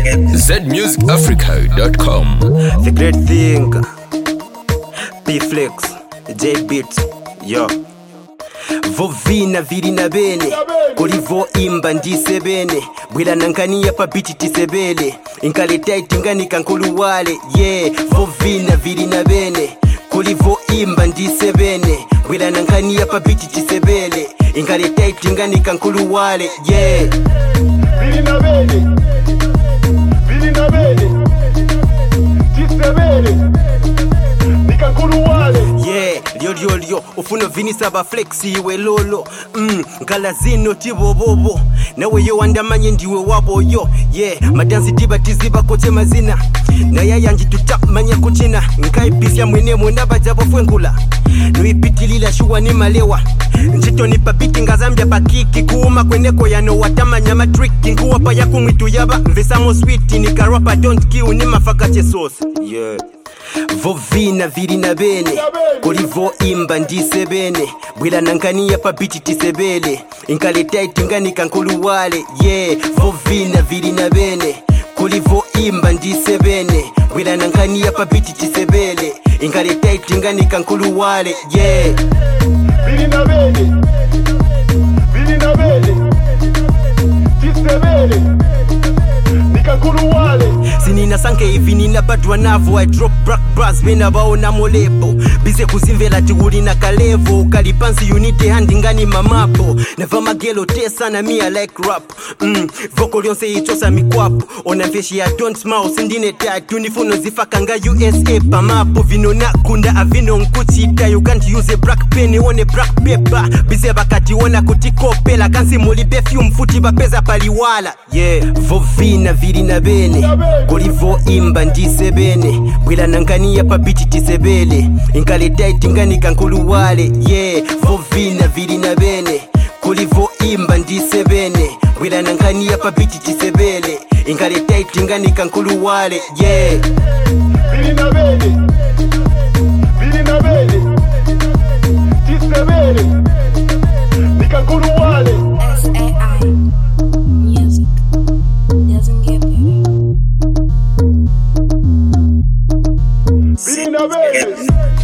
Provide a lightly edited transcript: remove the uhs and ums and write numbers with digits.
zmusicafrica.com. The great thing, P-Flex, J-Beats, yo. Vovina vili na bene, kulivo imba ndise bene. Bwila nankania pa biti tisebele, inkaleta itinganika nkuluwale, yeah. Vovina vili na bene, kulivo imba ndise bene. Bwila nankania pa biti tisebele, inkaleta itinganika nkuluwale, yeah. Vili na bene, tisebele, nikankuluwale. Yeah, lyo ufuna vinisa ba flexi we lolo ngala zino tibobobo nawe yo wandamanye ndiwe wabo yo yeah madansi tiba tiziba kote mazina na yayanji tutamanya kuchina nkaipisia mwene mwenda bajabo fwengula nuipitilila shuwa ni malewa njito ni papiti ngazambia pakiki kuuma kweneko yano watamanya matriki nkuwapa ya kumwitu yaba mvesamo sweet ni karapa don't kill ni mafakache sauce yeah. Vovina vili na bene, kulivo imba ndise bene. Bwila nankania pa biti tisebele, inkaleta itinganika nkuluwale, yeah. Vovina vili na bene, kulivo imba ndise bene. Bwila nankania pa biti tisebele, inkaleta itinganika nkuluwale, yeah. Vili na bene, tisebele, nikankuluwale. Sinina sanke hivi nina badwa navo I drop black brass bena baona molebo bize kuzimvela tiuli na kalevo kalipansi unite handi ngani mamapo neva magelo tesa na mia like rap vocal yonse itosa mikwapo ona mfeshi ya don't smile sindine tatu nifuno zifakanga USA pamapo vino nakunda avino nkuchita you can't use a black pen one black paper bize bakati wona kutikopela kansi muli perfume futi bapeza paliwala yeah vovina vili na bene kulivo imba ndise bene bwila nankania pa biti tisebele inkaleta itinganika nkuluwale yeah vovina vili na bene kulivo imba ndise bene bwila nankania pa biti tisebele inkaleta itinganika nkuluwale yeah Vili na bene, tisebele, nikankuluwale. SAI Music doesn't get better. Vili na bene.